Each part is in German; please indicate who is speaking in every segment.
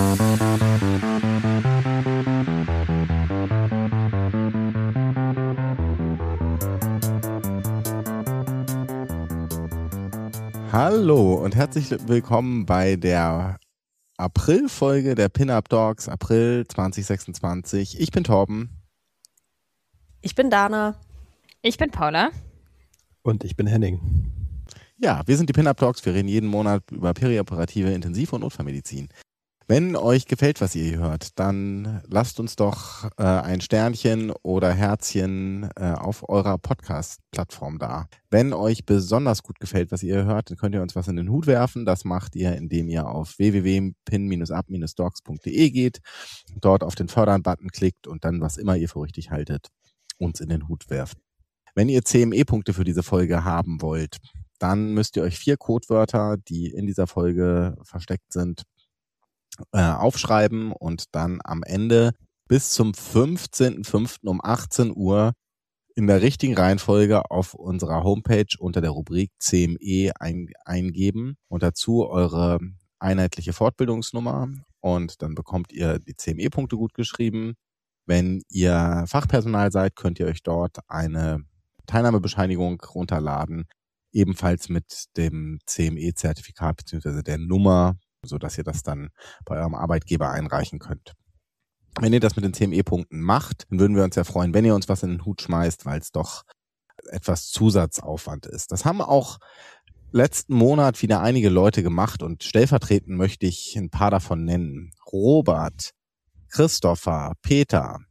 Speaker 1: Hallo und herzlich willkommen bei der April-Folge der Pin-Up Dogs, April 2026. Ich bin Torben.
Speaker 2: Ich bin Dana.
Speaker 3: Ich bin Paula.
Speaker 4: Und ich bin Henning.
Speaker 1: Ja, wir sind die Pin-Up Dogs. Wir reden jeden Monat über perioperative Intensiv- und Notfallmedizin. Wenn euch gefällt, was ihr hier hört, dann lasst uns doch ein Sternchen oder Herzchen auf eurer Podcast-Plattform da. Wenn euch besonders gut gefällt, was ihr hört, dann könnt ihr uns was in den Hut werfen. Das macht ihr, indem ihr auf www.pin-up-dogs.de geht, dort auf den Fördern-Button klickt und dann, was immer ihr für richtig haltet, uns in den Hut werft. Wenn ihr CME-Punkte für diese Folge haben wollt, dann müsst ihr euch 4 Codewörter, die in dieser Folge versteckt sind, aufschreiben und dann am Ende bis zum 15.05. um 18 Uhr in der richtigen Reihenfolge auf unserer Homepage unter der Rubrik CME eingeben und dazu eure einheitliche Fortbildungsnummer und dann bekommt ihr die CME-Punkte gut geschrieben. Wenn ihr Fachpersonal seid, könnt ihr euch dort eine Teilnahmebescheinigung runterladen, ebenfalls mit dem CME-Zertifikat bzw. der Nummer, sodass ihr das dann bei eurem Arbeitgeber einreichen könnt. Wenn ihr das mit den CME-Punkten macht, dann würden wir uns ja freuen, wenn ihr uns was in den Hut schmeißt, weil es doch etwas Zusatzaufwand ist. Das haben auch letzten Monat wieder einige Leute gemacht und stellvertretend möchte ich ein paar davon nennen. Robert, Christopher, Peter,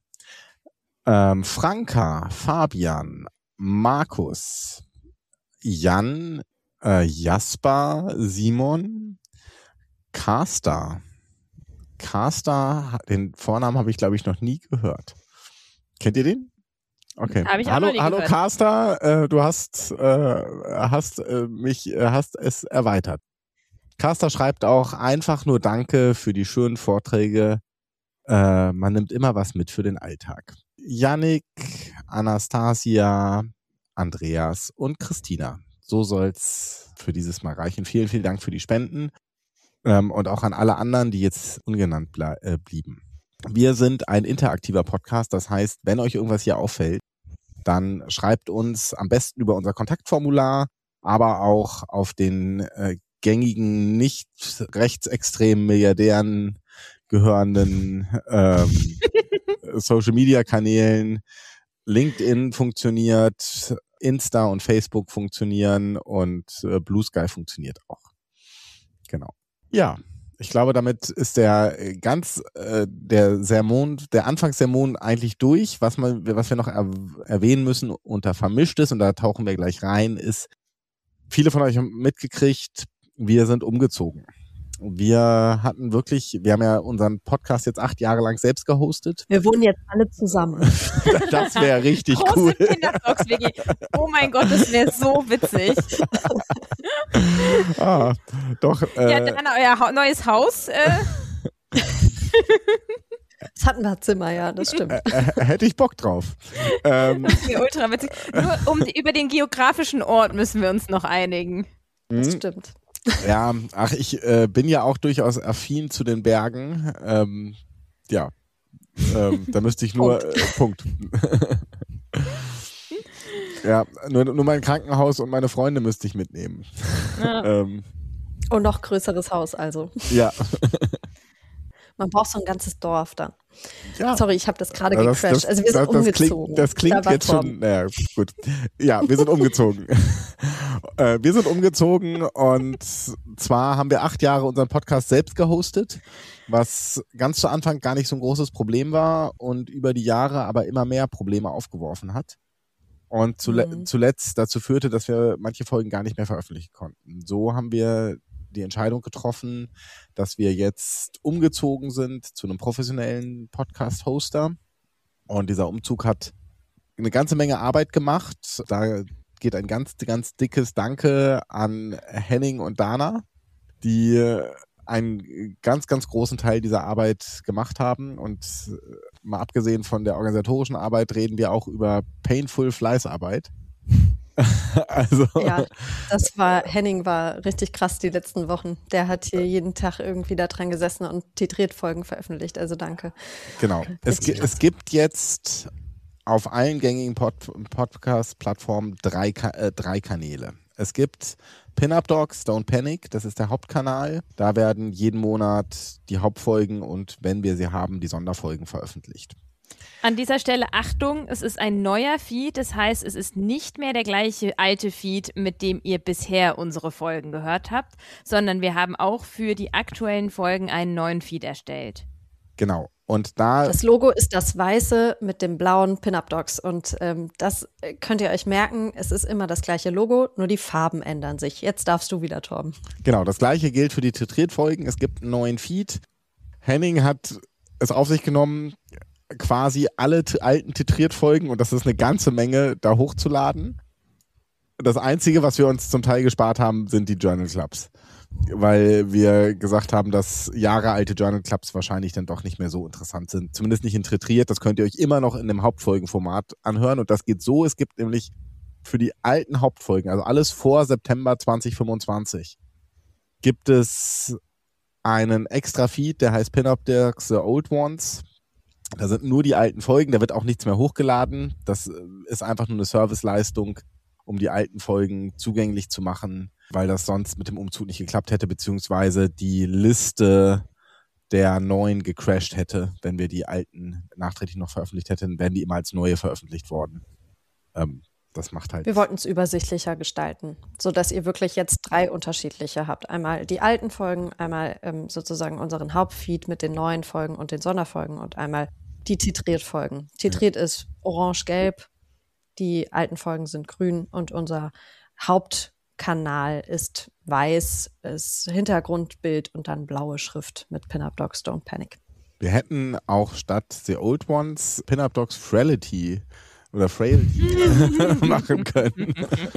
Speaker 1: Franka, Fabian, Markus, Jan, Jasper, Simon, Carster, den Vornamen habe ich, glaube ich, noch nie gehört. Kennt ihr den? Okay.
Speaker 3: Habe ich auch noch nie
Speaker 1: Hallo
Speaker 3: gehört.
Speaker 1: Carster, du hast es erweitert. Carster schreibt auch einfach nur Danke für die schönen Vorträge. Man nimmt immer was mit für den Alltag. Yannick, Anastasia, Andreas und Christina. So soll's für dieses Mal reichen. Vielen, vielen Dank für die Spenden. Und auch an alle anderen, die jetzt ungenannt blieben. Wir sind ein interaktiver Podcast, das heißt, wenn euch irgendwas hier auffällt, dann schreibt uns am besten über unser Kontaktformular, aber auch auf den gängigen, nicht rechtsextremen Milliardären gehörenden Social-Media-Kanälen. LinkedIn funktioniert, Insta und Facebook funktionieren und Blue Sky funktioniert auch. Genau. Ja, ich glaube, damit ist der Anfangssermon eigentlich durch. Was wir noch erwähnen müssen unter Vermischtes, und da tauchen wir gleich rein, ist, viele von euch haben mitgekriegt, wir sind umgezogen. Wir haben ja unseren Podcast jetzt 8 Jahre lang selbst gehostet.
Speaker 2: Wir wohnen jetzt alle zusammen.
Speaker 1: Das wäre richtig
Speaker 3: Große
Speaker 1: cool.
Speaker 3: Kinderdogs-WG. Oh mein Gott, das wäre so witzig.
Speaker 1: Doch.
Speaker 3: Ja, dann euer neues Haus.
Speaker 2: Das hatten wir Zimmer, ja, das stimmt.
Speaker 1: Hätte ich Bock drauf.
Speaker 3: Das wäre ultra witzig. Nur über den geografischen Ort müssen wir uns noch einigen.
Speaker 2: Das stimmt.
Speaker 1: Ja, ich bin ja auch durchaus affin zu den Bergen. Da müsste ich nur Punkt. Ja, nur mein Krankenhaus und meine Freunde müsste ich mitnehmen.
Speaker 3: Ja.
Speaker 2: Und noch größeres Haus, also.
Speaker 1: Ja.
Speaker 2: Man braucht so ein ganzes Dorf dann.
Speaker 1: Ja.
Speaker 2: Sorry, ich habe das gerade gecrashed. Also wir sind umgezogen.
Speaker 1: Das klingt jetzt schon, naja, gut. Ja, wir sind umgezogen. Wir sind umgezogen und zwar haben wir 8 Jahre unseren Podcast selbst gehostet, was ganz zu Anfang gar nicht so ein großes Problem war und über die Jahre aber immer mehr Probleme aufgeworfen hat. Und zuletzt dazu führte, dass wir manche Folgen gar nicht mehr veröffentlichen konnten. So haben wir die Entscheidung getroffen, dass wir jetzt umgezogen sind zu einem professionellen Podcast-Hoster. Und dieser Umzug hat eine ganze Menge Arbeit gemacht. Da geht ein ganz, ganz dickes Danke an Henning und Dana, die einen ganz, ganz großen Teil dieser Arbeit gemacht haben. Und mal abgesehen von der organisatorischen Arbeit reden wir auch über painful Fleißarbeit. Also,
Speaker 2: Ja, Henning war richtig krass die letzten Wochen. Der hat hier jeden Tag irgendwie da dran gesessen und titriert Folgen veröffentlicht. Also danke.
Speaker 1: genau. Es gibt jetzt auf allen gängigen Podcast-Plattformen drei Kanäle. Es gibt Pin-Up Dogs, Don't Panic, das ist der Hauptkanal. Da werden jeden Monat die Hauptfolgen und, wenn wir sie haben, die Sonderfolgen veröffentlicht.
Speaker 3: An dieser Stelle Achtung, es ist ein neuer Feed, das heißt, es ist nicht mehr der gleiche alte Feed, mit dem ihr bisher unsere Folgen gehört habt, sondern wir haben auch für die aktuellen Folgen einen neuen Feed erstellt.
Speaker 1: Genau. Und da
Speaker 2: Das Logo ist das weiße mit dem blauen Pin-Up Dogs und das könnt ihr euch merken, es ist immer das gleiche Logo, nur die Farben ändern sich. Jetzt darfst du wieder, Torben.
Speaker 1: Genau, das gleiche gilt für die Titriert-Folgen. Es gibt einen neuen Feed. Henning hat es auf sich genommen, quasi alle alten Titriert-Folgen, und das ist eine ganze Menge, da hochzuladen. Das Einzige, was wir uns zum Teil gespart haben, sind die Journal Clubs. Weil wir gesagt haben, dass jahrealte Journal Clubs wahrscheinlich dann doch nicht mehr so interessant sind. Zumindest nicht in Titriert. Das könnt ihr euch immer noch in dem Hauptfolgenformat anhören. Und das geht so, es gibt nämlich für die alten Hauptfolgen, also alles vor September 2025, gibt es einen extra Feed, der heißt Pin-Up Dogs The Old Ones. Da sind nur die alten Folgen, da wird auch nichts mehr hochgeladen. Das ist einfach nur eine Serviceleistung, um die alten Folgen zugänglich zu machen, weil das sonst mit dem Umzug nicht geklappt hätte, beziehungsweise die Liste der neuen gecrashed hätte, wenn wir die alten nachträglich noch veröffentlicht hätten, wären die immer als neue veröffentlicht worden. Das macht halt.
Speaker 2: Wir wollten es übersichtlicher gestalten, sodass ihr wirklich jetzt 3 unterschiedliche habt. Einmal die alten Folgen, einmal sozusagen unseren Hauptfeed mit den neuen Folgen und den Sonderfolgen und einmal die Titriert-Folgen. Titriert ist orange-gelb, die alten Folgen sind grün und unser Hauptkanal ist weiß, ist Hintergrundbild und dann blaue Schrift mit Pin-Up Dogs Don't Panic.
Speaker 1: Wir hätten auch statt The Old Ones Pin-Up Dogs Frailty oder Frailty machen können.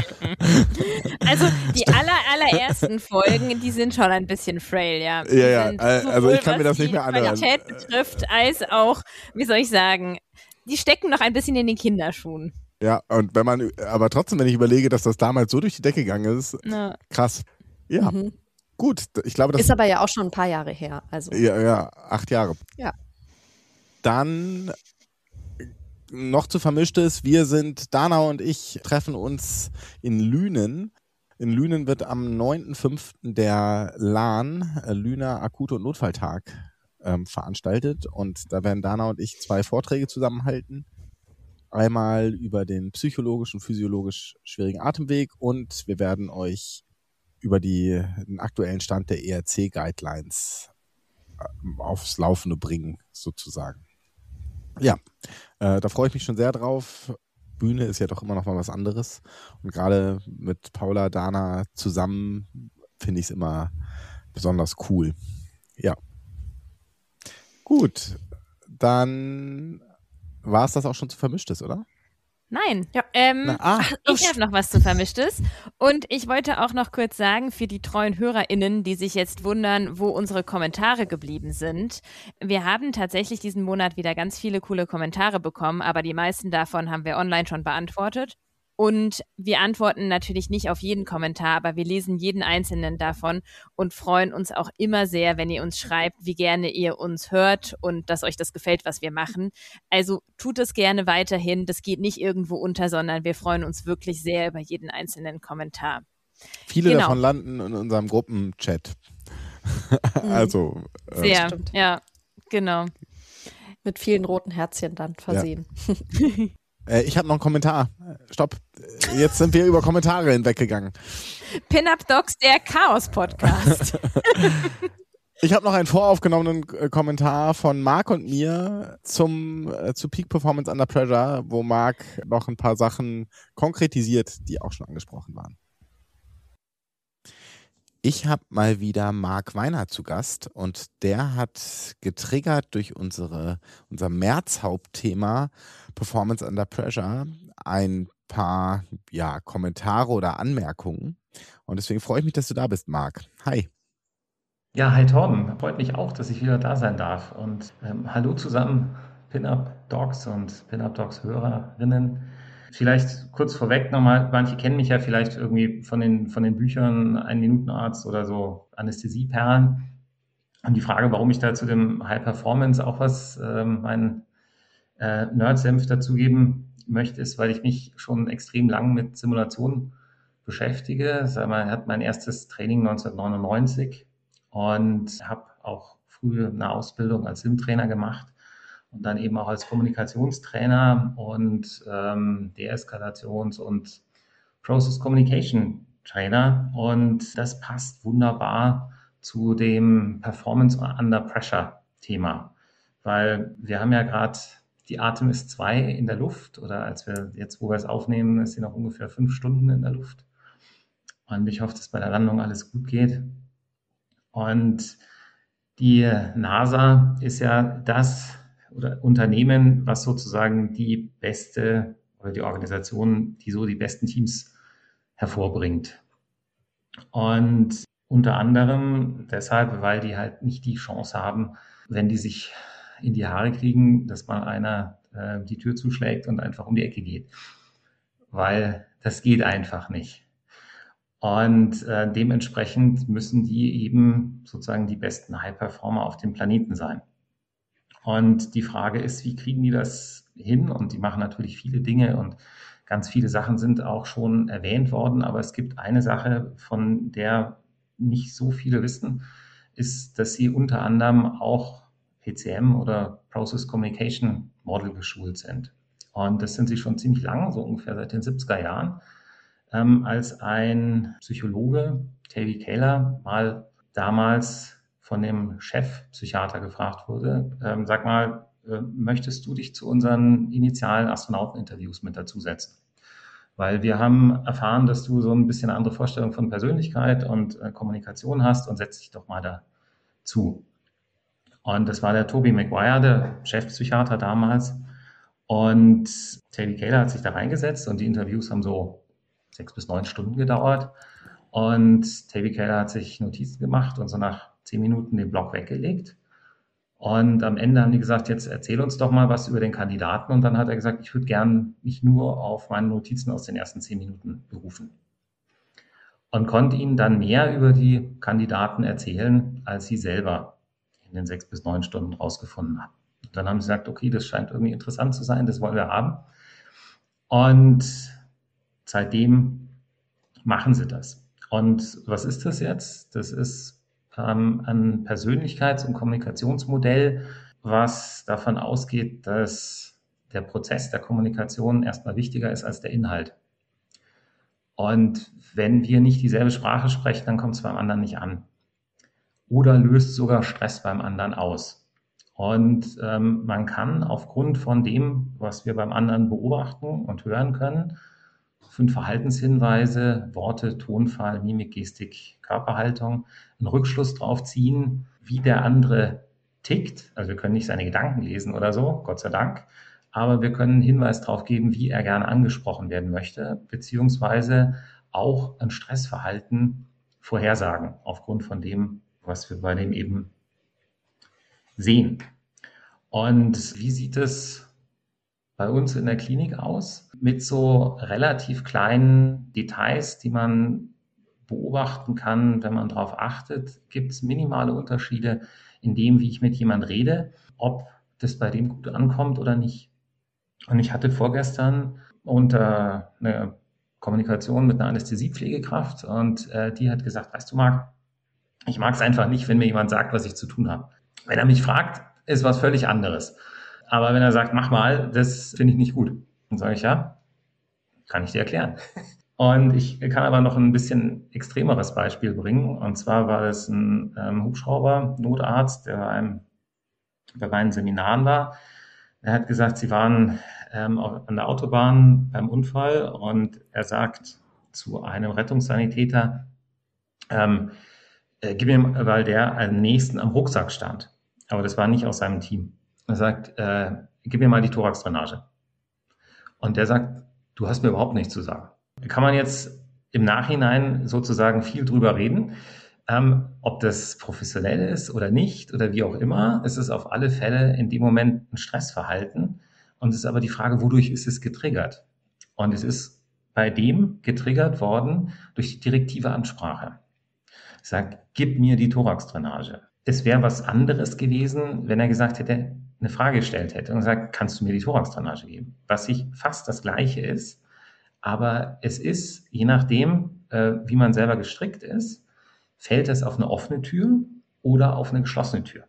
Speaker 3: Also die allerersten Folgen, die sind schon ein bisschen frail, ja.
Speaker 1: Ja, also ich kann mir das nicht mehr anhören.
Speaker 3: Die Qualität betrifft, als auch, wie soll ich sagen, die stecken noch ein bisschen in den Kinderschuhen.
Speaker 1: Ja, und aber trotzdem, wenn ich überlege, dass das damals so durch die Decke gegangen ist, krass. Ja, gut. Ich glaube, das
Speaker 2: ist aber ja auch schon ein paar Jahre her. Also.
Speaker 1: Ja, 8 Jahre.
Speaker 2: Ja.
Speaker 1: Dann noch zu Vermischtes, Dana und ich treffen uns in Lünen. In Lünen wird am 9.5. der LAN, Lüner Akut- und Notfalltag, veranstaltet. Und da werden Dana und ich 2 Vorträge zusammenhalten. Einmal über den psychologisch und physiologisch schwierigen Atemweg und wir werden euch über den aktuellen Stand der ERC-Guidelines aufs Laufende bringen, sozusagen. Ja, da freue ich mich schon sehr drauf. Bühne ist ja doch immer noch mal was anderes. Und gerade mit Paula, Dana zusammen finde ich es immer besonders cool. Ja. Gut, dann war es das auch schon zu Vermischtes, oder?
Speaker 3: Nein.
Speaker 2: Ja.
Speaker 3: Ich habe noch was zu Vermischtes. Und ich wollte auch noch kurz sagen, für die treuen HörerInnen, die sich jetzt wundern, wo unsere Kommentare geblieben sind. Wir haben tatsächlich diesen Monat wieder ganz viele coole Kommentare bekommen, aber die meisten davon haben wir online schon beantwortet. Und wir antworten natürlich nicht auf jeden Kommentar, aber wir lesen jeden einzelnen davon und freuen uns auch immer sehr, wenn ihr uns schreibt, wie gerne ihr uns hört und dass euch das gefällt, was wir machen. Also tut es gerne weiterhin. Das geht nicht irgendwo unter, sondern wir freuen uns wirklich sehr über jeden einzelnen Kommentar.
Speaker 1: Viele davon landen in unserem Gruppenchat. Also.
Speaker 3: Sehr, ja, genau.
Speaker 2: Mit vielen roten Herzchen dann versehen.
Speaker 1: Ja. Ich habe noch einen Kommentar. Stopp. Jetzt sind wir über Kommentare hinweggegangen.
Speaker 3: Pin-Up Dogs, der Chaos-Podcast.
Speaker 1: Ich habe noch einen voraufgenommenen Kommentar von Marc und mir zu Peak Performance Under Pressure, wo Marc noch ein paar Sachen konkretisiert, die auch schon angesprochen waren. Ich habe mal wieder Marc Weiner zu Gast und der hat getriggert durch unser März-Hauptthema Performance Under Pressure ein paar Kommentare oder Anmerkungen. Und deswegen freue ich mich, dass du da bist, Marc. Hi.
Speaker 5: Ja, hi Torben. Freut mich auch, dass ich wieder da sein darf. Und hallo zusammen, Pin-Up Dogs und Pin-Up Dogs Hörerinnen. Vielleicht kurz vorweg nochmal, manche kennen mich ja vielleicht irgendwie von den Büchern Ein-Minuten-Arzt oder so Anästhesieperlen. Und die Frage, warum ich da zu dem High Performance auch meinen Nerd-Senf dazugeben möchte, ist, weil ich mich schon extrem lang mit Simulationen beschäftige. Ich hatte mein erstes Training 1999 und habe auch früh eine Ausbildung als Sim-Trainer gemacht und dann eben auch als Kommunikationstrainer und Deeskalations- und Process Communication Trainer. Und das passt wunderbar zu dem Performance Under Pressure Thema, weil wir haben ja gerade die Artemis 2 in der Luft, oder als wir jetzt, wo wir es aufnehmen, ist sie noch ungefähr 5 Stunden in der Luft. Und ich hoffe, dass bei der Landung alles gut geht. Und die NASA ist ja das Unternehmen, was sozusagen die beste, oder die Organisation, die so die besten Teams hervorbringt. Und unter anderem deshalb, weil die halt nicht die Chance haben, wenn die sich in die Haare kriegen, dass mal einer die Tür zuschlägt und einfach um die Ecke geht. Weil das geht einfach nicht. Und dementsprechend müssen die eben sozusagen die besten High-Performer auf dem Planeten sein. Und die Frage ist, wie kriegen die das hin? Und die machen natürlich viele Dinge und ganz viele Sachen sind auch schon erwähnt worden. Aber es gibt eine Sache, von der nicht so viele wissen, ist, dass sie unter anderem auch PCM oder Process Communication Model geschult sind. Und das sind sie schon ziemlich lang, so ungefähr seit den 70er Jahren, als ein Psychologe, Toby Kaler, mal damals von dem Chefpsychiater gefragt wurde, sag mal, möchtest du dich zu unseren initialen Astronauteninterviews mit dazusetzen? Weil wir haben erfahren, dass du so ein bisschen eine andere Vorstellung von Persönlichkeit und Kommunikation hast und setz dich doch mal dazu. Und das war der Tobey Maguire, der Chefpsychiater damals. Und Toby Kaler hat sich da reingesetzt und die Interviews haben so 6 bis 9 Stunden gedauert. Und Toby Kaler hat sich Notizen gemacht und so nach 10 Minuten den Block weggelegt. Und am Ende haben die gesagt, jetzt erzähl uns doch mal was über den Kandidaten. Und dann hat er gesagt, ich würde gern mich nur auf meine Notizen aus den ersten 10 Minuten berufen. Und konnte ihnen dann mehr über die Kandidaten erzählen, als sie selber in den 6 bis 9 Stunden rausgefunden haben. Und dann haben sie gesagt, okay, das scheint irgendwie interessant zu sein, das wollen wir haben. Und seitdem machen sie das. Und was ist das jetzt? Das ist ein Persönlichkeits- und Kommunikationsmodell, was davon ausgeht, dass der Prozess der Kommunikation erstmal wichtiger ist als der Inhalt. Und wenn wir nicht dieselbe Sprache sprechen, dann kommt es beim anderen nicht an. Oder löst sogar Stress beim anderen aus. Und man kann aufgrund von dem, was wir beim anderen beobachten und hören können, 5 Verhaltenshinweise, Worte, Tonfall, Mimik, Gestik, Körperhaltung, einen Rückschluss drauf ziehen, wie der andere tickt. Also wir können nicht seine Gedanken lesen oder so, Gott sei Dank, aber wir können einen Hinweis darauf geben, wie er gerne angesprochen werden möchte, beziehungsweise auch ein Stressverhalten vorhersagen, aufgrund von dem, was wir bei dem eben sehen. Und wie sieht es bei uns in der Klinik aus? Mit so relativ kleinen Details, die man beobachten kann, wenn man darauf achtet, gibt es minimale Unterschiede in dem, wie ich mit jemand rede, ob das bei dem gut ankommt oder nicht. Und ich hatte vorgestern unter eine Kommunikation mit einer Anästhesiepflegekraft und die hat gesagt, weißt du, Marc, ich mag es einfach nicht, wenn mir jemand sagt, was ich zu tun habe. Wenn er mich fragt, ist was völlig anderes. Aber wenn er sagt, mach mal, das finde ich nicht gut. Dann sage ich, ja, kann ich dir erklären. Und ich kann aber noch ein bisschen extremeres Beispiel bringen. Und zwar war es ein Hubschrauber-Notarzt, der bei meinen Seminaren war. Er hat gesagt, sie waren an der Autobahn beim Unfall und er sagt zu einem Rettungssanitäter, gib mir, weil der am nächsten am Rucksack stand. Aber das war nicht aus seinem Team. Er sagt, gib mir mal die Thoraxdrainage. Und der sagt, du hast mir überhaupt nichts zu sagen. Da kann man jetzt im Nachhinein sozusagen viel drüber reden, ob das professionell ist oder nicht oder wie auch immer. Es ist auf alle Fälle in dem Moment ein Stressverhalten. Und es ist aber die Frage, wodurch ist es getriggert? Und es ist bei dem getriggert worden durch die direktive Ansprache. Sagt, gib mir die Thoraxdrainage. Es wäre was anderes gewesen, wenn er gesagt hätte, eine Frage gestellt hätte und sagt, kannst du mir die Thoraxdrainage geben? Was sich fast das Gleiche ist, aber es ist, je nachdem, wie man selber gestrickt ist, fällt es auf eine offene Tür oder auf eine geschlossene Tür.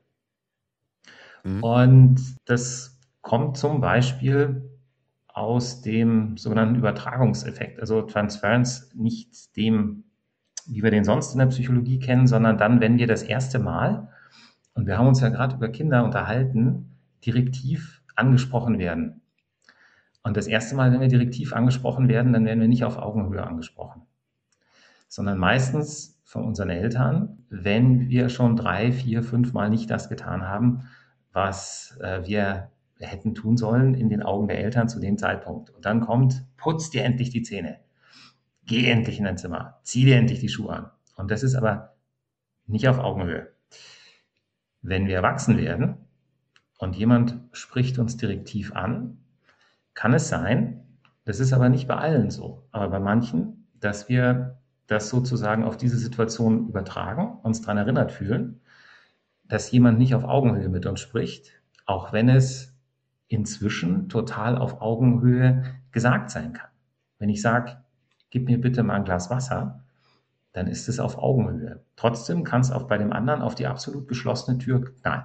Speaker 5: Und das kommt zum Beispiel aus dem sogenannten Übertragungseffekt, also Transference, nicht dem, wie wir den sonst in der Psychologie kennen, sondern dann, wenn wir das erste Mal, und wir haben uns ja gerade über Kinder unterhalten, direktiv angesprochen werden. Und das erste Mal, wenn wir direktiv angesprochen werden, dann werden wir nicht auf Augenhöhe angesprochen, sondern meistens von unseren Eltern, wenn wir schon 3, 4, 5 Mal nicht das getan haben, was wir hätten tun sollen in den Augen der Eltern zu dem Zeitpunkt. Und dann kommt, putz dir endlich die Zähne, geh endlich in dein Zimmer, zieh dir endlich die Schuhe an. Und das ist aber nicht auf Augenhöhe. Wenn wir erwachsen werden und jemand spricht uns direktiv an, kann es sein, das ist aber nicht bei allen so, aber bei manchen, dass wir das sozusagen auf diese Situation übertragen, uns daran erinnert fühlen, dass jemand nicht auf Augenhöhe mit uns spricht, auch wenn es inzwischen total auf Augenhöhe gesagt sein kann. Wenn ich sage, gib mir bitte mal ein Glas Wasser, dann ist es auf Augenhöhe. Trotzdem kann es auch bei dem anderen auf die absolut geschlossene Tür knallen.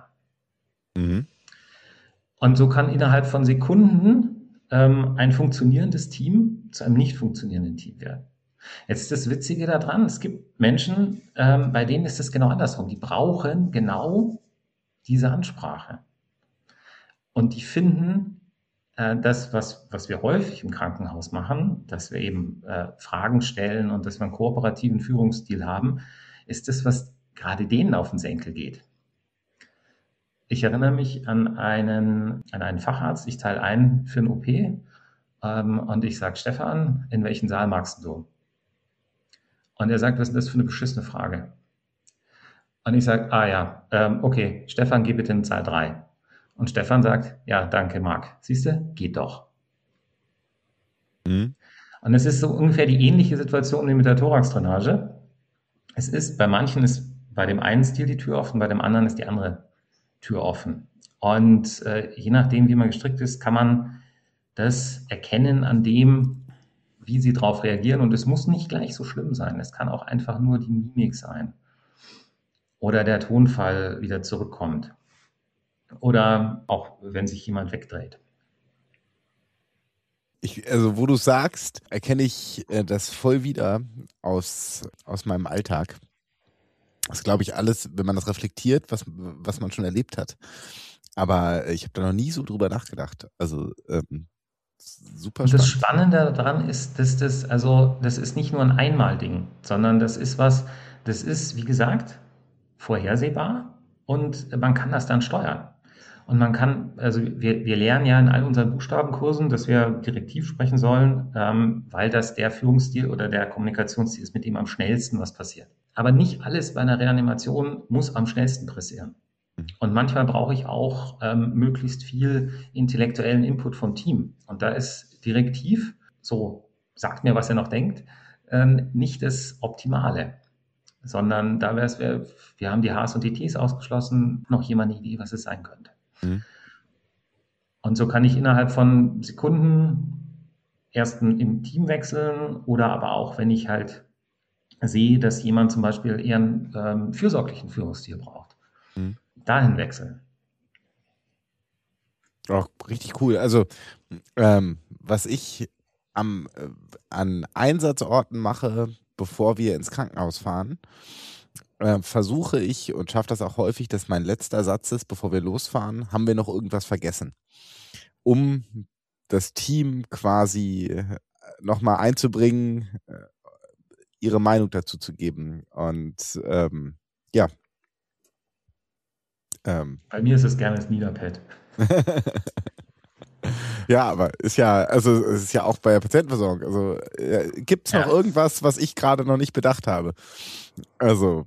Speaker 5: Und so kann innerhalb von Sekunden ein funktionierendes Team zu einem nicht funktionierenden Team werden. Jetzt ist das Witzige daran, es gibt Menschen, bei denen ist es genau andersrum. Die brauchen genau diese Ansprache. Und die finden das, was wir häufig im Krankenhaus machen, dass wir eben Fragen stellen und dass wir einen kooperativen Führungsstil haben, ist das, was gerade denen auf den Senkel geht. Ich erinnere mich an einen Facharzt, ich teile ein für ein OP und ich sage, Stefan, in welchen Saal magst du? Und er sagt, was ist das für eine beschissene Frage? Und ich sage, okay, Stefan, geh bitte in Saal 3. Und Stefan sagt, ja, danke, Marc. Siehst du, geht doch. Und es ist so ungefähr die ähnliche Situation wie mit der Thoraxdrainage. Es ist, bei manchen ist bei dem einen Stil die Tür offen, bei dem anderen ist die andere Tür offen. Und je nachdem, wie man gestrickt ist, kann man das erkennen an dem, wie sie darauf reagieren. Und es muss nicht gleich so schlimm sein. Es kann auch einfach nur die Mimik sein. Oder der Tonfall wieder zurückkommt. Oder auch, wenn sich jemand wegdreht.
Speaker 1: Also wo du sagst, erkenne ich das voll wieder aus meinem Alltag. Das ist, glaube ich, alles, wenn man das reflektiert, was man schon erlebt hat. Aber ich habe da noch nie so drüber nachgedacht. Also super
Speaker 5: spannend. Das
Speaker 1: Spannende
Speaker 5: daran ist, dass das ist nicht nur ein Einmal-Ding, sondern das ist, wie gesagt, vorhersehbar und man kann das dann steuern. Und man kann, also wir lernen ja in all unseren Buchstabenkursen, dass wir direktiv sprechen sollen, weil das der Führungsstil oder der Kommunikationsstil ist, mit dem am schnellsten was passiert. Aber nicht alles bei einer Reanimation muss am schnellsten passieren. Und manchmal brauche ich auch möglichst viel intellektuellen Input vom Team. Und da ist direktiv, so sagt mir, was er noch denkt, nicht das Optimale. Sondern da wäre es, wir haben die Hs und die Ts ausgeschlossen, noch jemand eine Idee, was es sein könnte. Und so kann ich innerhalb von Sekunden erst im Team wechseln oder aber auch, wenn ich halt sehe, dass jemand zum Beispiel eher einen fürsorglichen Führungsstil braucht, dahin wechseln.
Speaker 1: Oh, richtig cool. Also was ich an Einsatzorten mache, bevor wir ins Krankenhaus fahren, versuche ich und schaffe das auch häufig, dass mein letzter Satz ist, bevor wir losfahren, haben wir noch irgendwas vergessen, um das Team quasi nochmal einzubringen, ihre Meinung dazu zu geben. Und ja.
Speaker 5: Bei mir ist es gerne das Niederpad.
Speaker 1: Ja, aber es ist ja auch bei der Patientenversorgung. Also gibt es noch irgendwas, was ich gerade noch nicht bedacht habe? Also.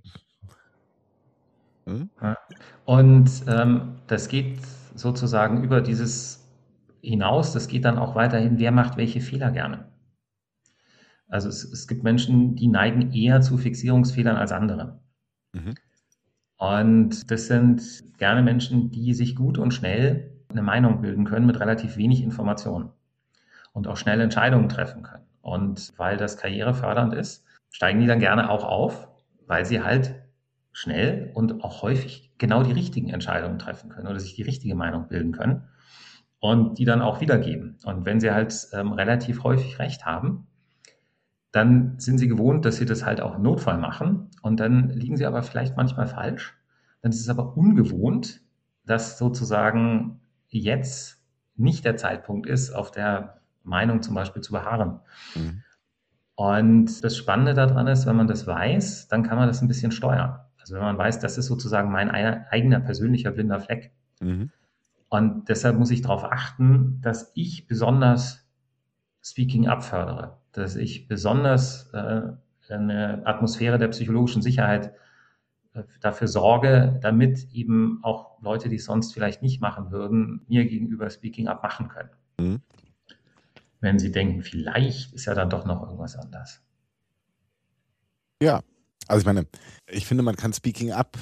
Speaker 5: Und das geht sozusagen über dieses hinaus, das geht dann auch weiterhin, wer macht welche Fehler gerne. Also es gibt Menschen, die neigen eher zu Fixierungsfehlern als andere.
Speaker 1: Mhm.
Speaker 5: Und das sind gerne Menschen, die sich gut und schnell eine Meinung bilden können mit relativ wenig Informationen und auch schnell Entscheidungen treffen können. Und weil das karrierefördernd ist, steigen die dann gerne auch auf, weil sie halt schnell und auch häufig genau die richtigen Entscheidungen treffen können oder sich die richtige Meinung bilden können und die dann auch wiedergeben. Und wenn sie halt relativ häufig recht haben, dann sind sie gewohnt, dass sie das halt auch im Notfall machen und dann liegen sie aber vielleicht manchmal falsch. Dann ist es aber ungewohnt, dass sozusagen jetzt nicht der Zeitpunkt ist, auf der Meinung zum Beispiel zu beharren.
Speaker 1: Mhm.
Speaker 5: Und das Spannende daran ist, wenn man das weiß, dann kann man das ein bisschen steuern. Also wenn man weiß, das ist sozusagen mein eigener persönlicher blinder Fleck.
Speaker 1: Mhm.
Speaker 5: Und deshalb muss ich darauf achten, dass ich besonders Speaking Up fördere, dass ich besonders eine Atmosphäre der psychologischen Sicherheit dafür sorge, damit eben auch Leute, die es sonst vielleicht nicht machen würden, mir gegenüber Speaking Up machen können.
Speaker 1: Mhm.
Speaker 5: Wenn sie denken, vielleicht ist ja dann doch noch irgendwas anders.
Speaker 1: Ja, also ich meine, ich finde, man kann Speaking Up.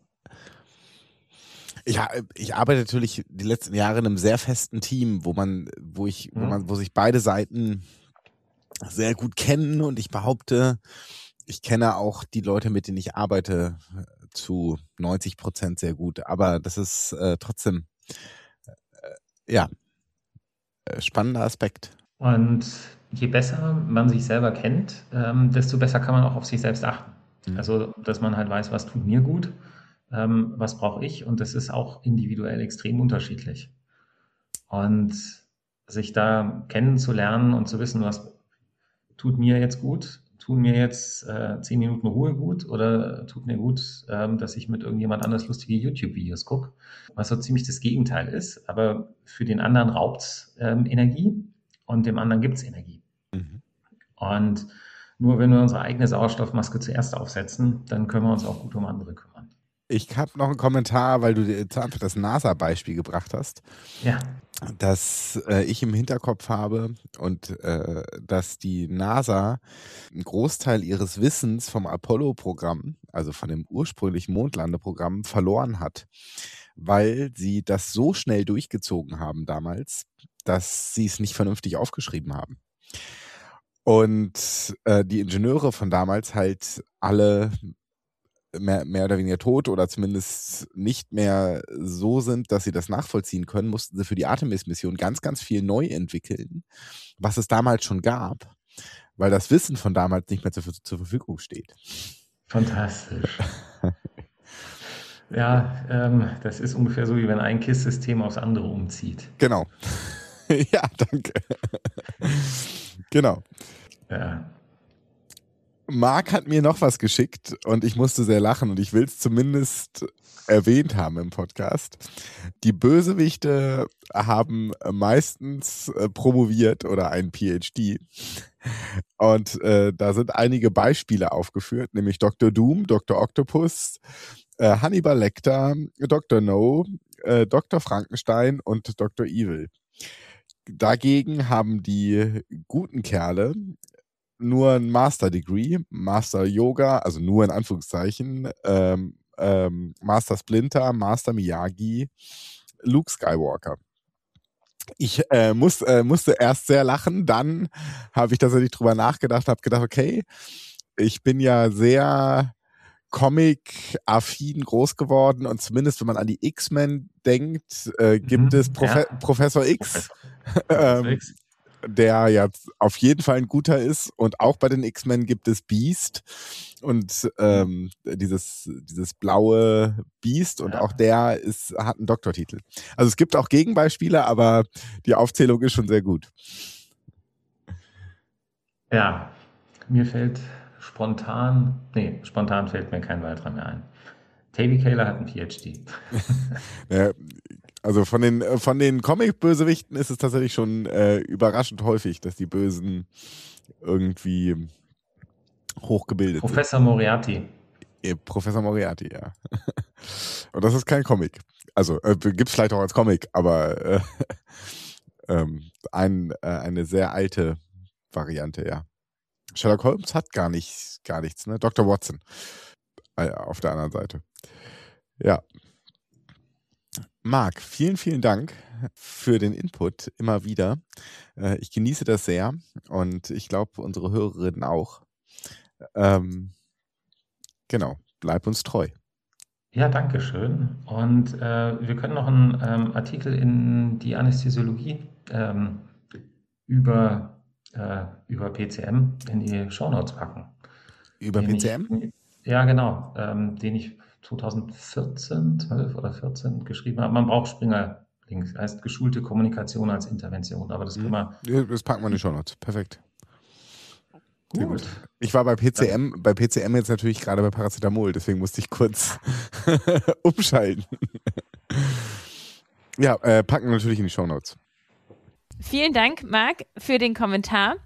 Speaker 1: Ich arbeite natürlich die letzten Jahre in einem sehr festen Team, wo sich beide Seiten sehr gut kennen und ich behaupte, ich kenne auch die Leute, mit denen ich arbeite, zu 90% sehr gut. Aber das ist trotzdem spannender Aspekt.
Speaker 5: Und je besser man sich selber kennt, desto besser kann man auch auf sich selbst achten.
Speaker 1: Mhm.
Speaker 5: Also, dass man halt weiß, was tut mir gut, was brauche ich, und das ist auch individuell extrem unterschiedlich. Und sich da kennenzulernen und zu wissen, was tut mir jetzt gut, tun mir jetzt 10 Minuten Ruhe gut oder tut mir gut, dass ich mit irgendjemand anders lustige YouTube-Videos gucke, was so ziemlich das Gegenteil ist, aber für den anderen raubt es Energie und dem anderen gibt es Energie.
Speaker 1: Mhm.
Speaker 5: Und nur wenn wir unsere eigene Sauerstoffmaske zuerst aufsetzen, dann können wir uns auch gut um andere kümmern.
Speaker 1: Ich habe noch einen Kommentar, weil du einfach das NASA-Beispiel gebracht hast,
Speaker 5: Ja.
Speaker 1: dass ich im Hinterkopf habe und dass die NASA einen Großteil ihres Wissens vom Apollo-Programm, also von dem ursprünglichen Mondlandeprogramm, verloren hat, weil sie das so schnell durchgezogen haben damals, dass sie es nicht vernünftig aufgeschrieben haben. Und die Ingenieure von damals halt alle mehr oder weniger tot oder zumindest nicht mehr so sind, dass sie das nachvollziehen können, mussten sie für die Artemis-Mission ganz, ganz viel neu entwickeln, was es damals schon gab, weil das Wissen von damals nicht mehr zur Verfügung steht.
Speaker 5: Fantastisch. Ja, das ist ungefähr so, wie wenn ein KISS-System aufs andere umzieht.
Speaker 1: Genau. Ja, danke. Genau.
Speaker 5: Ja.
Speaker 1: Marc hat mir noch was geschickt und ich musste sehr lachen und ich will es zumindest erwähnt haben im Podcast. Die Bösewichte haben meistens promoviert oder einen PhD. Und da sind einige Beispiele aufgeführt, nämlich Dr. Doom, Dr. Octopus, Hannibal Lecter, Dr. No, Dr. Frankenstein und Dr. Evil. Dagegen haben die guten Kerle nur ein Master Degree, Master Yoga, also nur in Anführungszeichen, Master Splinter, Master Miyagi, Luke Skywalker. Ich musste erst sehr lachen, dann habe ich tatsächlich drüber nachgedacht, habe gedacht, okay, ich bin ja sehr Comic-affin groß geworden und zumindest, wenn man an die X-Men denkt, gibt es Professor X.
Speaker 5: Professor X.
Speaker 1: Der ja auf jeden Fall ein guter ist, und auch bei den X-Men gibt es Beast und dieses blaue Beast und auch der hat einen Doktortitel. Also es gibt auch Gegenbeispiele, aber die Aufzählung ist schon sehr gut.
Speaker 5: Ja, mir fällt spontan fällt mir kein weiterer mehr ein. Toby Kebbell hat einen PhD.
Speaker 1: Ja, also von den Comic-Bösewichten ist es tatsächlich schon überraschend häufig, dass die Bösen irgendwie hochgebildet
Speaker 5: Professor Moriarty.
Speaker 1: Professor Moriarty, ja. Und das ist kein Comic. Also gibt es vielleicht auch als Comic, aber Eine sehr alte Variante, ja. Sherlock Holmes hat gar nichts, ne? Dr. Watson auf der anderen Seite. Ja. Marc, vielen, vielen Dank für den Input immer wieder. Ich genieße das sehr und ich glaube, unsere Hörerinnen auch. Genau, bleib uns treu.
Speaker 5: Ja, danke schön. Und wir können noch einen Artikel in die Anästhesiologie über PCM in die Shownotes packen.
Speaker 1: Über PCM?
Speaker 5: Ja, genau. Den ich 2014, 12 oder 14 geschrieben habe. Man braucht Springer-Links. Heißt geschulte Kommunikation als Intervention. Aber das können wir.
Speaker 1: Das packen wir in die Shownotes. Perfekt. Sehr
Speaker 5: Gut.
Speaker 1: Ich war bei PCM jetzt natürlich gerade bei Paracetamol, deswegen musste ich kurz umschalten. Ja, packen wir natürlich in die Shownotes.
Speaker 3: Vielen Dank, Marc, für den Kommentar.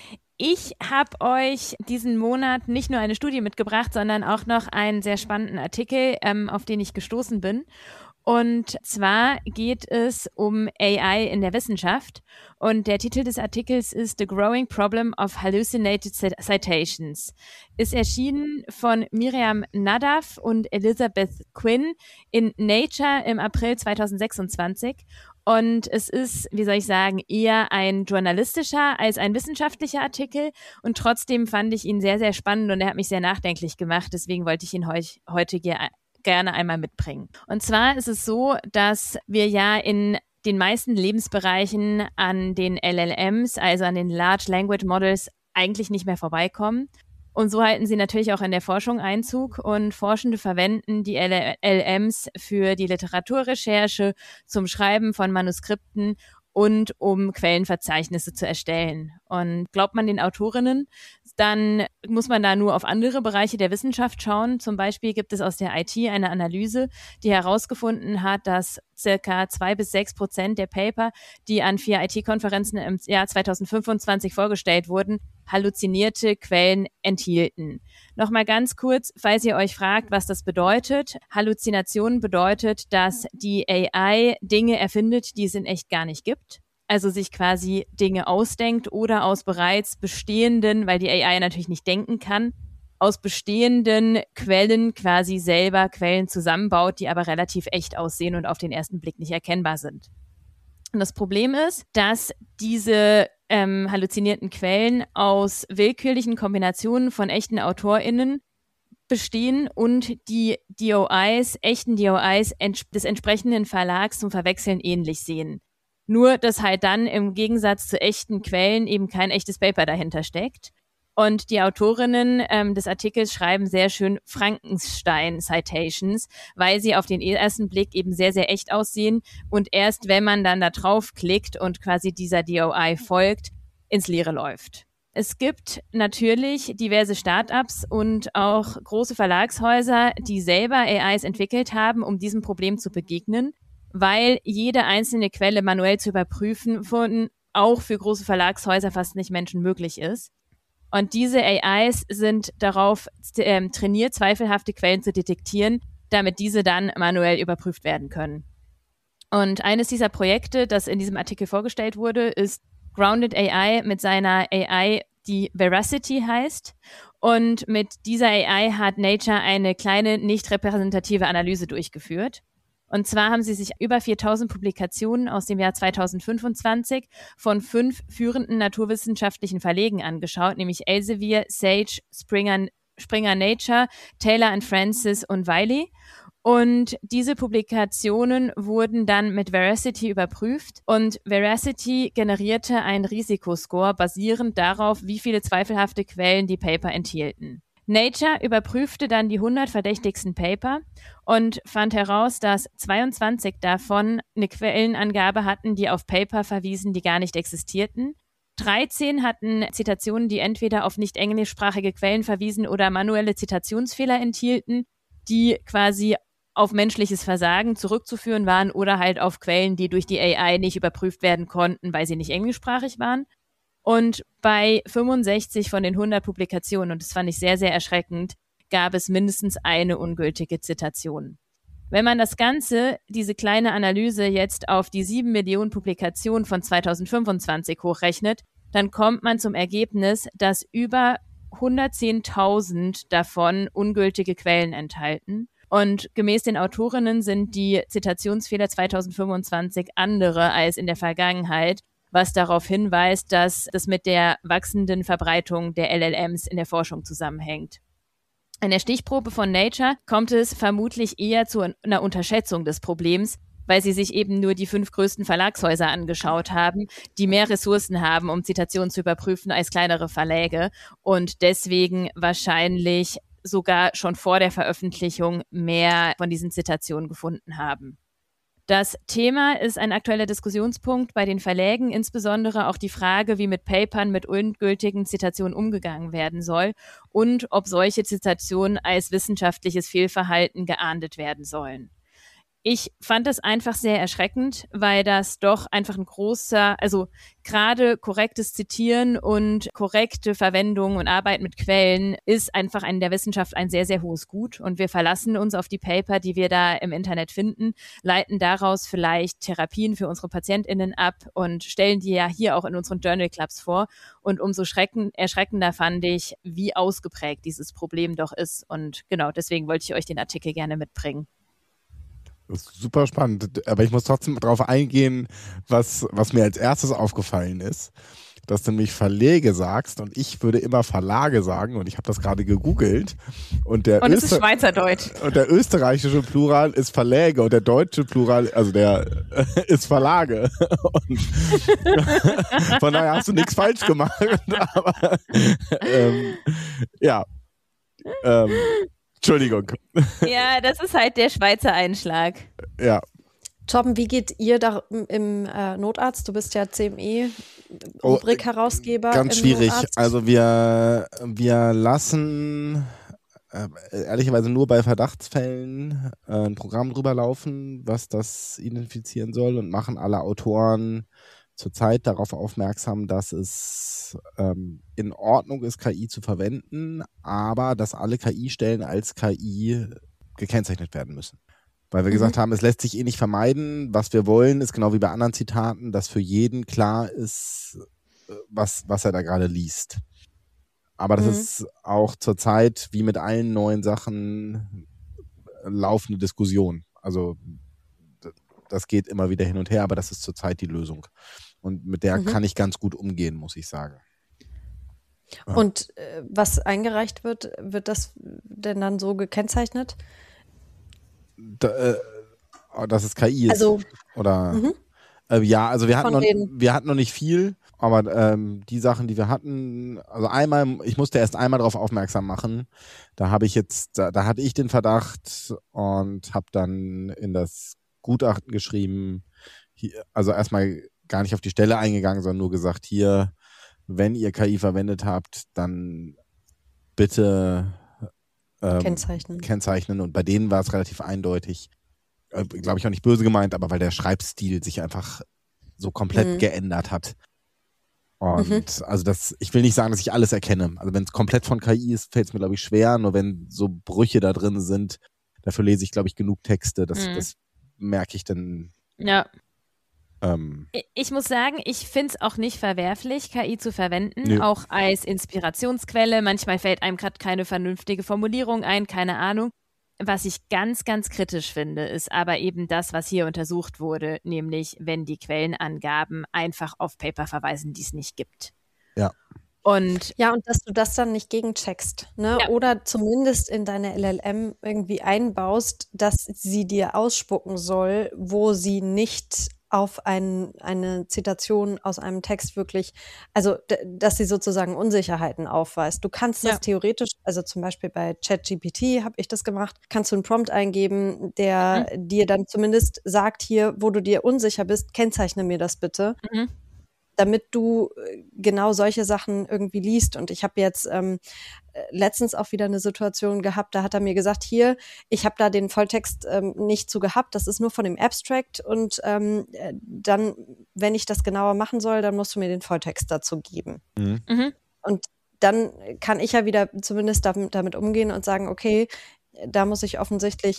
Speaker 3: Ich habe euch diesen Monat nicht nur eine Studie mitgebracht, sondern auch noch einen sehr spannenden Artikel, auf den ich gestoßen bin. Und zwar geht es um AI in der Wissenschaft. Und der Titel des Artikels ist The Growing Problem of Hallucinated Citations. Ist erschienen von Miriam Nadav und Elizabeth Quinn in Nature im April 2026. Und es ist, wie soll ich sagen, eher ein journalistischer als ein wissenschaftlicher Artikel. Und trotzdem fand ich ihn sehr, sehr spannend und er hat mich sehr nachdenklich gemacht. Deswegen wollte ich ihn heute gerne einmal mitbringen. Und zwar ist es so, dass wir ja in den meisten Lebensbereichen an den LLMs, also an den Large Language Models, eigentlich nicht mehr vorbeikommen. Und so halten sie natürlich auch in der Forschung Einzug und Forschende verwenden die LLMs für die Literaturrecherche, zum Schreiben von Manuskripten und um Quellenverzeichnisse zu erstellen. Und glaubt man den Autorinnen, dann muss man da nur auf andere Bereiche der Wissenschaft schauen. Zum Beispiel gibt es aus der IT eine Analyse, die herausgefunden hat, dass circa 2-6% der Paper, die an 4 IT-Konferenzen im Jahr 2025 vorgestellt wurden, halluzinierte Quellen enthielten. Nochmal ganz kurz, falls ihr euch fragt, was das bedeutet. Halluzination bedeutet, dass die AI Dinge erfindet, die es in echt gar nicht gibt. Also sich quasi Dinge ausdenkt oder aus bereits bestehenden, weil die AI natürlich nicht denken kann, aus bestehenden Quellen quasi selber Quellen zusammenbaut, die aber relativ echt aussehen und auf den ersten Blick nicht erkennbar sind. Und das Problem ist, dass diese halluzinierten Quellen aus willkürlichen Kombinationen von echten AutorInnen bestehen und die DOIs, echten DOIs des entsprechenden Verlags zum Verwechseln ähnlich sehen. Nur, dass halt dann im Gegensatz zu echten Quellen eben kein echtes Paper dahinter steckt. Und die Autorinnen des Artikels schreiben sehr schön Frankenstein-Citations, weil sie auf den ersten Blick eben sehr, sehr echt aussehen und erst wenn man dann da drauf klickt und quasi dieser DOI folgt, ins Leere läuft. Es gibt natürlich diverse Startups und auch große Verlagshäuser, die selber AIs entwickelt haben, um diesem Problem zu begegnen, weil jede einzelne Quelle manuell zu überprüfen auch für große Verlagshäuser fast nicht menschenmöglich ist. Und diese AIs sind darauf trainiert, zweifelhafte Quellen zu detektieren, damit diese dann manuell überprüft werden können. Und eines dieser Projekte, das in diesem Artikel vorgestellt wurde, ist Grounded AI mit seiner AI, die Veracity heißt. Und mit dieser AI hat Nature eine kleine, nicht repräsentative Analyse durchgeführt. Und zwar haben sie sich über 4000 Publikationen aus dem Jahr 2025 von 5 führenden naturwissenschaftlichen Verlegen angeschaut, nämlich Elsevier, Sage, Springer Nature, Taylor & Francis und Wiley. Und diese Publikationen wurden dann mit Veracity überprüft und Veracity generierte einen Risikoscore basierend darauf, wie viele zweifelhafte Quellen die Paper enthielten. Nature überprüfte dann die 100 verdächtigsten Paper und fand heraus, dass 22 davon eine Quellenangabe hatten, die auf Paper verwiesen, die gar nicht existierten. 13 hatten Zitationen, die entweder auf nicht englischsprachige Quellen verwiesen oder manuelle Zitationsfehler enthielten, die quasi auf menschliches Versagen zurückzuführen waren oder halt auf Quellen, die durch die AI nicht überprüft werden konnten, weil sie nicht englischsprachig waren. Und bei 65 von den 100 Publikationen, und das fand ich sehr, sehr erschreckend, gab es mindestens eine ungültige Zitation. Wenn man das Ganze, diese kleine Analyse jetzt auf die 7 Millionen Publikationen von 2025 hochrechnet, dann kommt man zum Ergebnis, dass über 110.000 davon ungültige Quellen enthalten. Und gemäß den Autorinnen sind die Zitationsfehler 2025 andere als in der Vergangenheit, was darauf hinweist, dass das mit der wachsenden Verbreitung der LLMs in der Forschung zusammenhängt. In der Stichprobe von Nature kommt es vermutlich eher zu einer Unterschätzung des Problems, weil sie sich eben nur die 5 größten Verlagshäuser angeschaut haben, die mehr Ressourcen haben, um Zitationen zu überprüfen als kleinere Verläge und deswegen wahrscheinlich sogar schon vor der Veröffentlichung mehr von diesen Zitationen gefunden haben. Das Thema ist ein aktueller Diskussionspunkt bei den Verlägen, insbesondere auch die Frage, wie mit Papern mit ungültigen Zitationen umgegangen werden soll und ob solche Zitationen als wissenschaftliches Fehlverhalten geahndet werden sollen. Ich fand das einfach sehr erschreckend, weil das doch einfach ein großer, also gerade korrektes Zitieren und korrekte Verwendung und Arbeit mit Quellen ist einfach in der Wissenschaft ein sehr, sehr hohes Gut. Und wir verlassen uns auf die Paper, die wir da im Internet finden, leiten daraus vielleicht Therapien für unsere PatientInnen ab und stellen die ja hier auch in unseren Journal Clubs vor. Und umso erschreckender fand ich, wie ausgeprägt dieses Problem doch ist. Und genau, deswegen wollte ich euch den Artikel gerne mitbringen.
Speaker 1: Das ist super spannend, aber ich muss trotzdem darauf eingehen, was mir als erstes aufgefallen ist, dass du nämlich Verlage sagst und ich würde immer Verlage sagen und ich habe das gerade gegoogelt und
Speaker 3: es ist Schweizerdeutsch.
Speaker 1: Und der österreichische Plural ist Verläge und der deutsche Plural, also der ist Verlage. Und von daher hast du nichts falsch gemacht, aber Entschuldigung.
Speaker 3: Ja, das ist halt der Schweizer Einschlag.
Speaker 1: Ja.
Speaker 2: Torben, wie geht ihr da im Notarzt? Du bist ja CME-Rubrik-Herausgeber.
Speaker 1: Ganz schwierig. Notarzt. Also wir lassen ehrlicherweise nur bei Verdachtsfällen ein Programm drüber laufen, was das identifizieren soll und machen alle Autoren zurzeit darauf aufmerksam, dass es in Ordnung ist, KI zu verwenden, aber dass alle KI-Stellen als KI gekennzeichnet werden müssen. Weil wir gesagt haben, es lässt sich nicht vermeiden. Was wir wollen, ist genau wie bei anderen Zitaten, dass für jeden klar ist, was er da gerade liest. Aber das ist auch zurzeit, wie mit allen neuen Sachen, laufende Diskussion. Also das geht immer wieder hin und her, aber das ist zurzeit die Lösung. Und mit der kann ich ganz gut umgehen, muss ich sagen. Ja.
Speaker 2: Und was eingereicht wird das denn dann so gekennzeichnet?
Speaker 1: Dass es KI ist.
Speaker 2: Also,
Speaker 1: oder ja, also wir hatten noch nicht viel, aber die Sachen, die wir hatten, also ich musste erst einmal darauf aufmerksam machen. Da hatte ich den Verdacht und habe dann in das Gutachten geschrieben, also erstmal gar nicht auf die Stelle eingegangen, sondern nur gesagt, hier, wenn ihr KI verwendet habt, dann bitte kennzeichnen. Und bei denen war es relativ eindeutig, glaube ich auch nicht böse gemeint, aber weil der Schreibstil sich einfach so komplett geändert hat. Und also ich will nicht sagen, dass ich alles erkenne. Also wenn es komplett von KI ist, fällt es mir, glaube ich, schwer. Nur wenn so Brüche da drin sind, dafür lese ich, glaube ich, genug Texte. Das merke ich dann.
Speaker 3: Ja. Ich muss sagen, ich finde es auch nicht verwerflich, KI zu verwenden, auch als Inspirationsquelle. Manchmal fällt einem gerade keine vernünftige Formulierung ein, keine Ahnung. Was ich ganz, ganz kritisch finde, ist aber eben das, was hier untersucht wurde, nämlich wenn die Quellenangaben einfach auf Paper verweisen, die es nicht gibt.
Speaker 1: Ja.
Speaker 2: Und dass du das dann nicht gegencheckst, ne? Ja. Oder zumindest in deine LLM irgendwie einbaust, dass sie dir ausspucken soll, wo sie nicht auf eine Zitation aus einem Text wirklich, also dass sie sozusagen Unsicherheiten aufweist. Du kannst das theoretisch, also zum Beispiel bei ChatGPT habe ich das gemacht, kannst du einen Prompt eingeben, der dir dann zumindest sagt, hier, wo du dir unsicher bist, kennzeichne mir das bitte. Damit du genau solche Sachen irgendwie liest. Und ich habe jetzt letztens auch wieder eine Situation gehabt, da hat er mir gesagt, hier, ich habe da den Volltext nicht zu gehabt, das ist nur von dem Abstract und dann, wenn ich das genauer machen soll, dann musst du mir den Volltext dazu geben. Und dann kann ich ja wieder zumindest damit umgehen und sagen, okay, da muss ich offensichtlich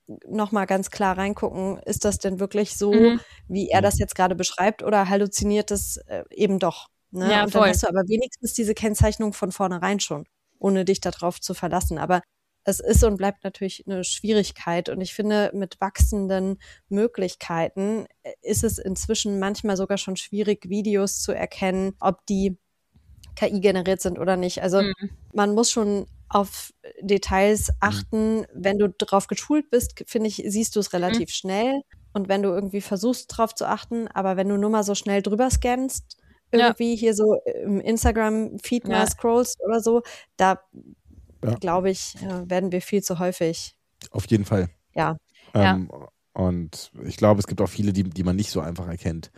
Speaker 2: nochmal ganz klar reingucken, ist das denn wirklich so, wie er das jetzt gerade beschreibt, oder halluziniert es eben doch? Ne?
Speaker 3: Ja,
Speaker 2: und
Speaker 3: voll.
Speaker 2: dann hast du aber wenigstens diese Kennzeichnung von vornherein schon, ohne dich darauf zu verlassen. Aber es ist und bleibt natürlich eine Schwierigkeit. Und ich finde, mit wachsenden Möglichkeiten ist es inzwischen manchmal sogar schon schwierig, Videos zu erkennen, ob die KI generiert sind oder nicht. Also man muss schon auf Details achten. Wenn du drauf geschult bist, finde ich, siehst du es relativ schnell. Und wenn du irgendwie versuchst, drauf zu achten, aber wenn du nur mal so schnell drüber scannst, irgendwie hier so im Instagram-Feed mal scrollst oder so, da glaube ich, werden wir viel zu häufig.
Speaker 1: Auf jeden Fall.
Speaker 2: Ja.
Speaker 1: Und ich glaube, es gibt auch viele, die man nicht so einfach erkennt.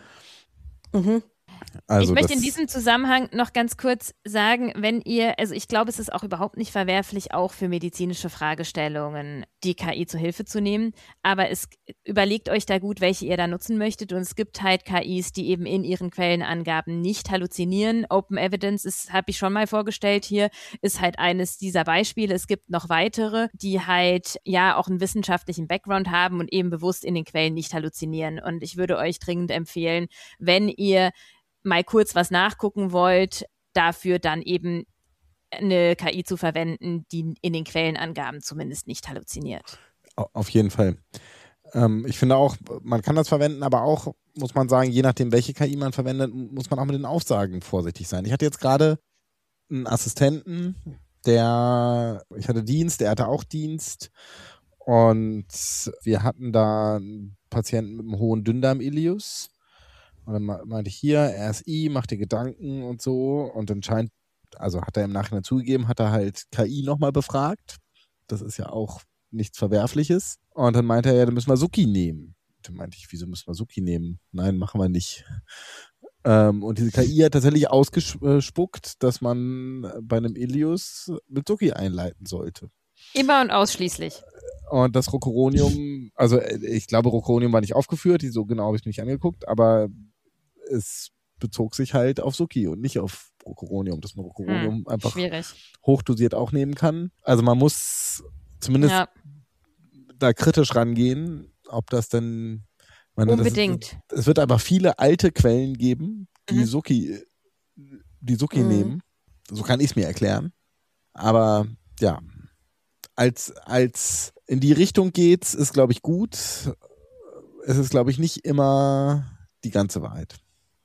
Speaker 1: Also
Speaker 3: ich möchte in diesem Zusammenhang noch ganz kurz sagen, also ich glaube, es ist auch überhaupt nicht verwerflich, auch für medizinische Fragestellungen die KI zu Hilfe zu nehmen, aber überlegt euch da gut, welche ihr da nutzen möchtet, und es gibt halt KIs, die eben in ihren Quellenangaben nicht halluzinieren. Open Evidence habe ich schon mal vorgestellt hier, ist halt eines dieser Beispiele. Es gibt noch weitere, die halt auch einen wissenschaftlichen Background haben und eben bewusst in den Quellen nicht halluzinieren, und ich würde euch dringend empfehlen, wenn ihr mal kurz was nachgucken wollt, dafür dann eben eine KI zu verwenden, die in den Quellenangaben zumindest nicht halluziniert.
Speaker 1: Auf jeden Fall. Ich finde auch, man kann das verwenden, aber auch, muss man sagen, je nachdem, welche KI man verwendet, muss man auch mit den Aussagen vorsichtig sein. Ich hatte jetzt gerade einen Assistenten, ich hatte Dienst, der hatte auch Dienst, und wir hatten da einen Patienten mit einem hohen Dünndarm-Ileus. Und dann meinte ich hier, RSI, mach dir Gedanken und so. Und anscheinend, also hat er im Nachhinein zugegeben, hat er halt KI nochmal befragt. Das ist ja auch nichts Verwerfliches. Und dann meinte er, ja, dann müssen wir Suki nehmen. Dann meinte ich, wieso müssen wir Suki nehmen? Nein, machen wir nicht. Und diese KI hat tatsächlich ausgespuckt, dass man bei einem Ileus mit Suki einleiten sollte.
Speaker 3: Immer und ausschließlich.
Speaker 1: Und das Rocuronium, also ich glaube, Rocuronium war nicht aufgeführt, so genau habe ich nicht angeguckt, aber es bezog sich halt auf Suki und nicht auf Rocuronium, dass man Rocuronium einfach hochdosiert auch nehmen kann. Also man muss zumindest da kritisch rangehen, ob das denn...
Speaker 3: Unbedingt.
Speaker 1: Es wird einfach viele alte Quellen geben, die Suki nehmen. So kann ich es mir erklären. Aber ja, als in die Richtung geht's, ist, glaube ich, gut. Es ist, glaube ich, nicht immer die ganze Wahrheit.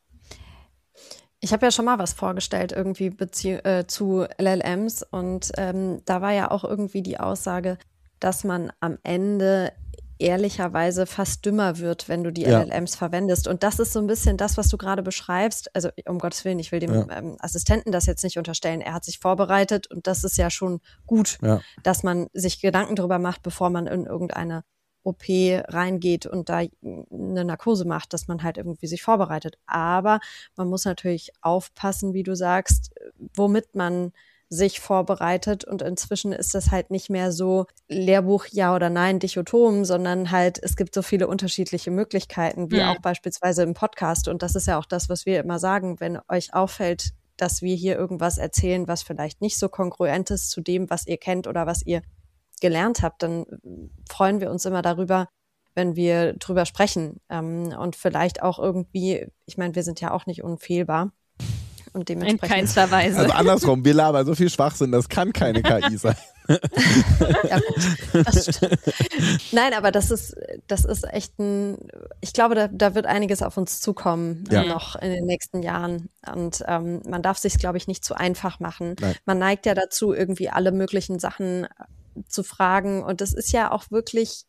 Speaker 2: Ich habe ja schon mal was vorgestellt irgendwie zu LLMs, und da war ja auch irgendwie die Aussage, dass man am Ende ehrlicherweise fast dümmer wird, wenn du die LLMs verwendest. Und das ist so ein bisschen das, was du gerade beschreibst. Also um Gottes Willen, ich will dem Assistenten das jetzt nicht unterstellen. Er hat sich vorbereitet, und das ist ja schon gut, dass man sich Gedanken darüber macht, bevor man in irgendeine OP reingeht und da eine Narkose macht, dass man halt irgendwie sich vorbereitet. Aber man muss natürlich aufpassen, wie du sagst, womit man sich vorbereitet, und inzwischen ist das halt nicht mehr so Lehrbuch ja oder nein, Dichotom, sondern halt es gibt so viele unterschiedliche Möglichkeiten, wie auch beispielsweise im Podcast, und das ist ja auch das, was wir immer sagen, wenn euch auffällt, dass wir hier irgendwas erzählen, was vielleicht nicht so kongruent ist zu dem, was ihr kennt oder was ihr gelernt habt, dann freuen wir uns immer darüber, wenn wir drüber sprechen, und vielleicht auch irgendwie, ich meine, wir sind ja auch nicht unfehlbar. Und dementsprechend.
Speaker 3: In keinster Weise.
Speaker 1: Also andersrum, wir labern so viel Schwachsinn, das kann keine KI sein.
Speaker 2: Ja, gut, das stimmt. Nein, aber das ist echt ich glaube, da wird einiges auf uns zukommen, noch in den nächsten Jahren. Und man darf sich, glaube ich, nicht zu einfach machen. Nein. Man neigt ja dazu, irgendwie alle möglichen Sachen zu fragen. Und das ist ja auch wirklich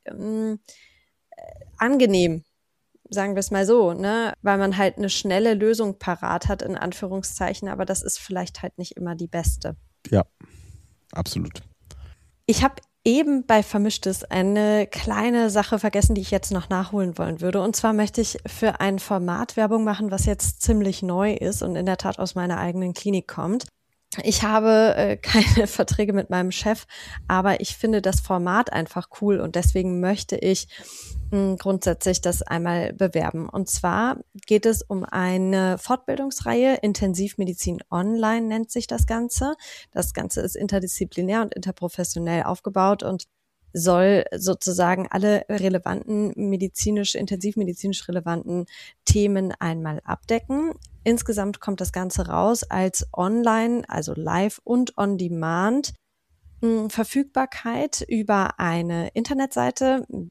Speaker 2: angenehm, sagen wir es mal so, ne? Weil man halt eine schnelle Lösung parat hat, in Anführungszeichen, aber das ist vielleicht halt nicht immer die beste.
Speaker 1: Ja, absolut.
Speaker 2: Ich habe eben bei Vermischtes eine kleine Sache vergessen, die ich jetzt noch nachholen wollen würde. Und zwar möchte ich für ein Format Werbung machen, was jetzt ziemlich neu ist und in der Tat aus meiner eigenen Klinik kommt. Ich habe keine Verträge mit meinem Chef, aber ich finde das Format einfach cool, und deswegen möchte ich grundsätzlich das einmal bewerben. Und zwar geht es um eine Fortbildungsreihe, Intensivmedizin Online nennt sich das Ganze. Das Ganze ist interdisziplinär und interprofessionell aufgebaut, und soll sozusagen alle relevanten intensivmedizinisch relevanten Themen einmal abdecken. Insgesamt kommt das Ganze raus als online, also live und on demand Verfügbarkeit über eine Internetseite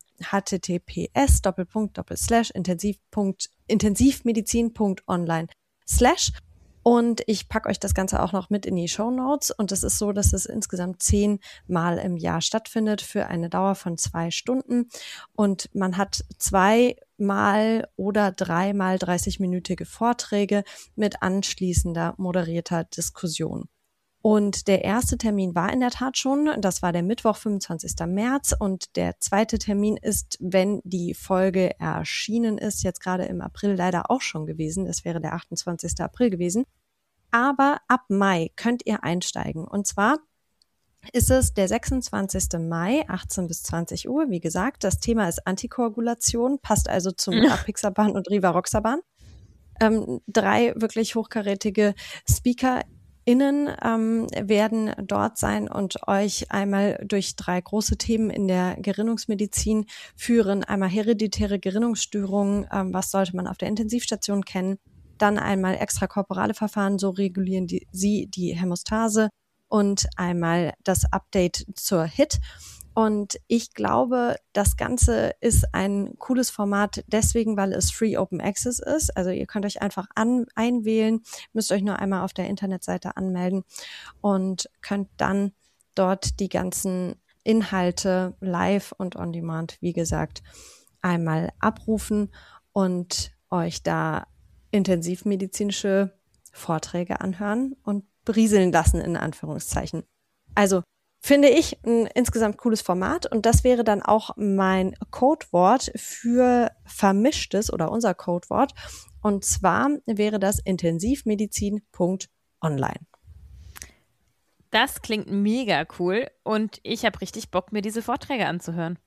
Speaker 2: https://intensivmedizin.online/ und ich packe euch das Ganze auch noch mit in die Shownotes und es ist so, dass es insgesamt 10 Mal im Jahr stattfindet für eine Dauer von 2 Stunden und man hat 2 Mal oder 3 Mal 30-minütige Vorträge mit anschließender moderierter Diskussion. Und der erste Termin war in der Tat schon, das war der Mittwoch, 25. März und der zweite Termin ist, wenn die Folge erschienen ist, jetzt gerade im April leider auch schon gewesen, das wäre der 28. April gewesen. Aber ab Mai könnt ihr einsteigen und zwar ist es der 26. Mai, 18 bis 20 Uhr. Wie gesagt, das Thema ist Antikoagulation, passt also zum Apixaban und Rivaroxaban. 3 wirklich hochkarätige SpeakerInnen werden dort sein und euch einmal durch 3 große Themen in der Gerinnungsmedizin führen. Einmal hereditäre Gerinnungsstörungen, was sollte man auf der Intensivstation kennen. Dann einmal extrakorporale Verfahren, so regulieren sie die Hämostase und einmal das Update zur HIT. Und ich glaube, das Ganze ist ein cooles Format deswegen, weil es Free Open Access ist. Also ihr könnt euch einfach einwählen, müsst euch nur einmal auf der Internetseite anmelden und könnt dann dort die ganzen Inhalte live und on demand, wie gesagt, einmal abrufen und euch da intensivmedizinische Vorträge anhören und berieseln lassen, in Anführungszeichen. Also finde ich ein insgesamt cooles Format und das wäre dann auch mein Codewort für Vermischtes oder unser Codewort und zwar wäre das intensivmedizin.online.
Speaker 3: Das klingt mega cool und ich habe richtig Bock, mir diese Vorträge anzuhören.